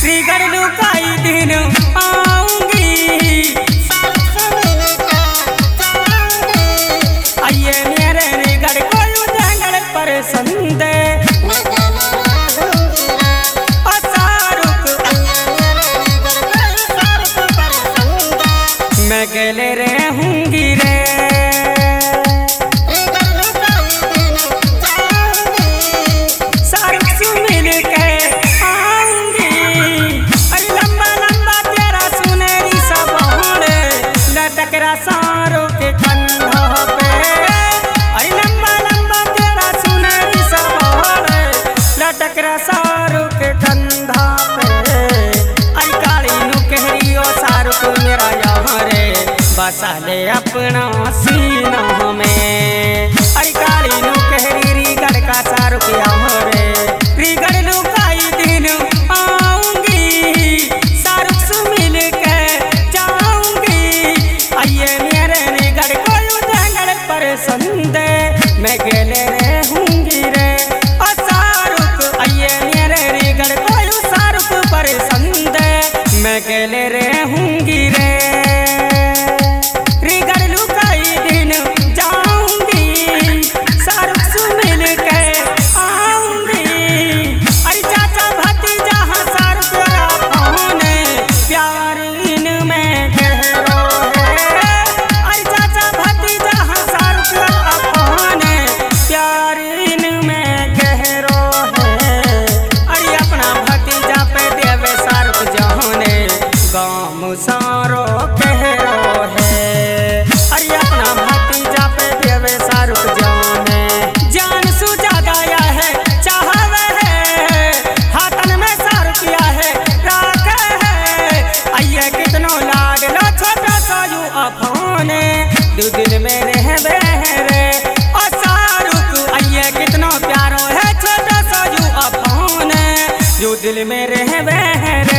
रिगड़ लुकाई दिन आऊंगी आइए मेरे रिगड़ को जंगल पर संदे मैं अकेले रहूंगी रे सारुख से मिल के आऊंगी। अरे लंबा लंबा तेरा सुनहरी सा बाहों लटक रहा सारों के कंधों पे। अरे लंबा लंबा तेरा सुनहरी सा बाहों लटक रहा सारों के कंधों पे। अरे काली नु कहरी ओ सारुख मेरा यहाँ रे बसा ले अपना सीना में। अरे काली नु कहरी रिगड़ का सारुख यहाँ रे रिगड़ लुकाई दिन आऊंगी सारुख से मिल के जाऊंगी। आइए मेरे रिगड़ को जंगल पर संदे मैं अकेले रहूंगी रे ओ सारुख। आइए मेरे रिगड़ को सारुख पर संदे मैं अकेले रहूंगी रे रिगड़ लुकाई दिन जाऊंगी सारुख से मिल के आऊंगी। अरे चाचा भतीजा हाँ सारुख फोन प्यार इनमें गहरो है। अरे चाचा भतीजा हाँ सारुख फोन प्यार इनमें गहरो है। अरे अपना भतीजा पे देवे सारुख जहाने गाँव सारो कहरो है। अरे अपना भतीजा पे देवे सारुख जान सु जगाया है चाहवे है हाथन में सारुख किया है राख है। आइए कितनो लाग लो छोटा सा यू अफोने दो दिन में रहवे रे ओ सारुख। आइए कितनो प्यारो है छोटा सा यू अफोने जो दिल में रहवे रे।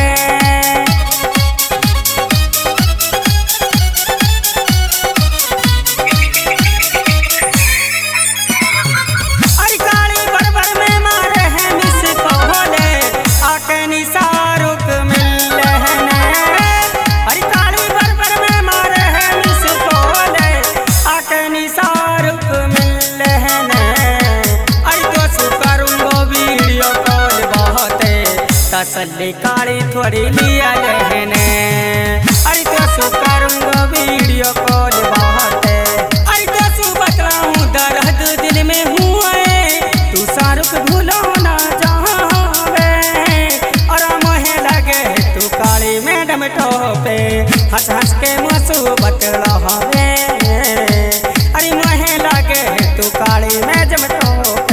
तसल्ली काली थोड़ी लिया लहने। अरे तो सु करूँगा वीडियो कॉल बाते। अरे तो सु बतलाऊँ दर्द दिल में हुआ तू सारुख भूलो ना जावे। और मोहे लगे तू काली मैडम टोपे हंस हंस के मुँह बतलावे। अरे मोहे लगे तू काली मैडम टोपे।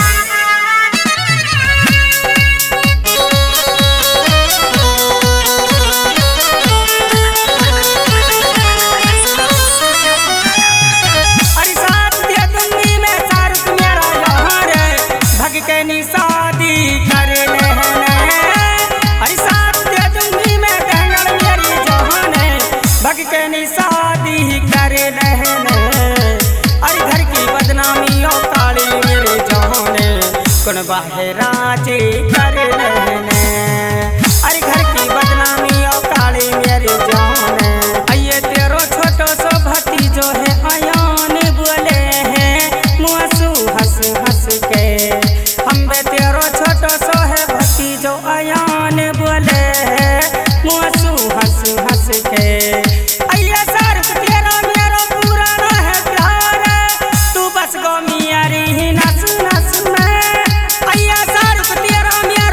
शादी कर लेने अरे साथ दे दूंगी मैं जंगल मेरी जहाने भग के नी शादी कर लेने। अरे घर की बदनामी ओ काली मेरी जहाने कौन बाहे राजी कर लेने। अरे घर की बदनामी ओ काली मेरी जहाने। आइए तेरो छोटो सो भतीजो है अयान बोले हैं मुँह हंस हंस के। हम बे तेरो छोटो सो है भतीजो अयान बोले मुँह हंस हंस के। आइए सारुख तेरा मेरा पुराना है प्यार तू बस गो मियारी ही नस नस में। आइए सारुख तेरा मेरा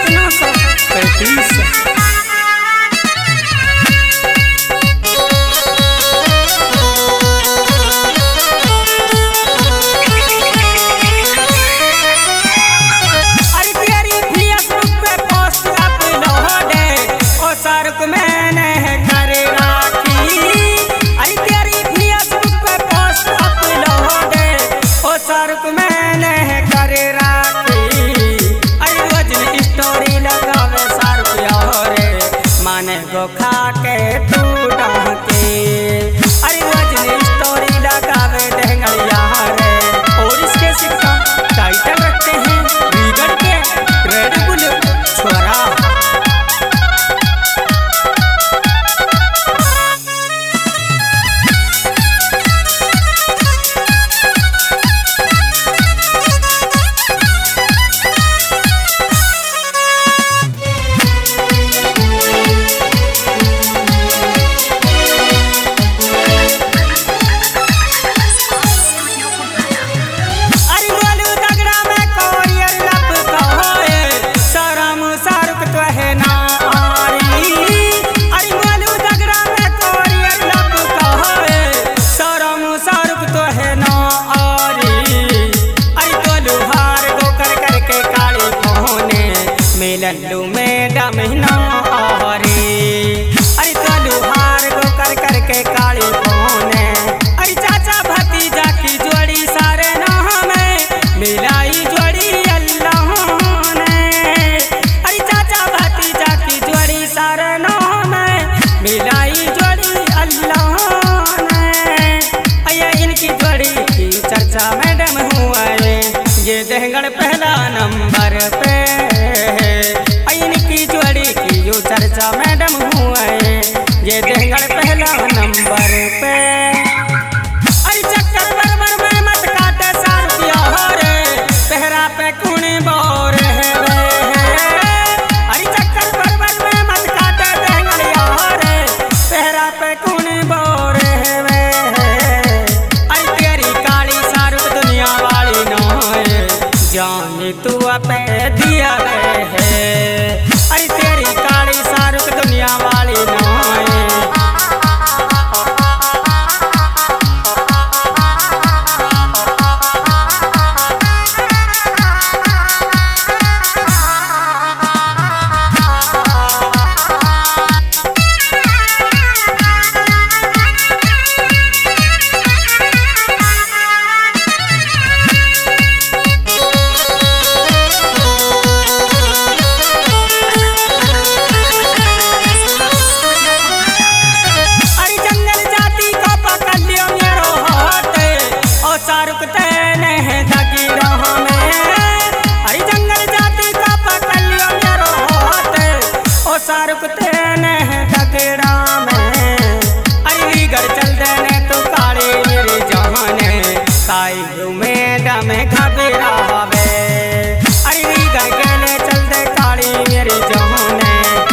1735। खा के तू डहके अरे वजनी स्टोरी लगावे ढंगलिया रे। और इसके सिक्का टाइटल रखते हैं रीगल के रेड बुल छोरा। लल्लू मैडम नारी अरे तलू हार गो कर के काली फोने। अरे चाचा भतीजा की जोड़ी सारे नाम में मिलाई जोड़ी अल्लाह ने। अरे चाचा भतीजा की जोड़ी सारे नाम में मिलाई जोड़ी अल्लाह ने। अया इनकी जोड़ी की चर्चा मैडम हुआ है ये देहगढ़ पहला नंबर पे। चर्चा मैडम हुआ है ये देहगढ़ पहला नंबर पे। अरे चक्कर बरबर में मत काटे 100 रुपया हो रे पहरा पे कुने बोर है वे। अरे चक्कर बरबर में मत काटे देहगढ़िया हो रे पहरा पे कुने बोर है वे। अरे तेरी काली सारुक दुनिया वाली न है जान तू पे दिया है। अरे तेरी काली सारुक दुनिया वाली नाय। सारुक तेने डगड़ा में अलीगढ़ चल देने तो काली मेरी जहाने काई मैडम घबरावे। अलीगढ़ गले चल दे काली मेरी जहाने।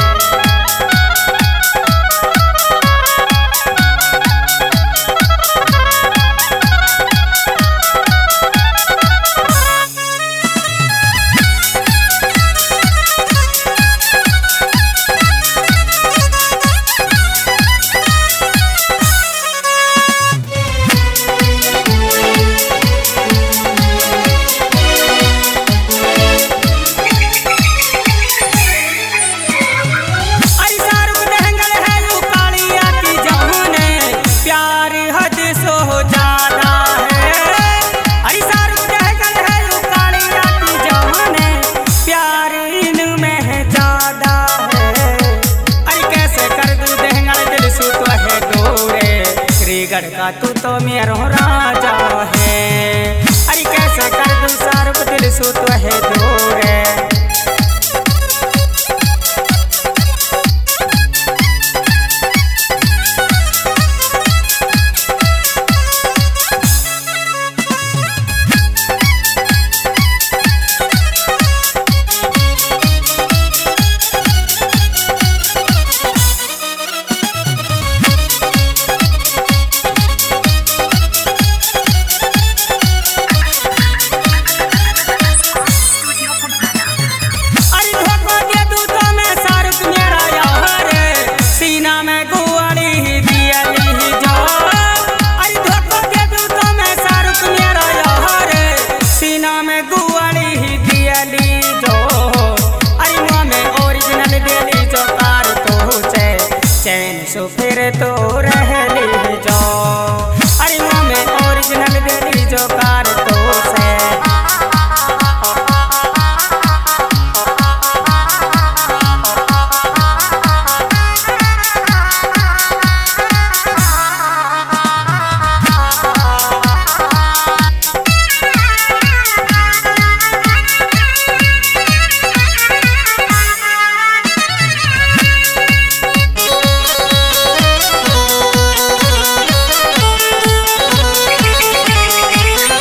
गढ़ का तू तो मेरो राजा है। अरे कैसे कर दूं सारुक दिल सू तो है दूर है।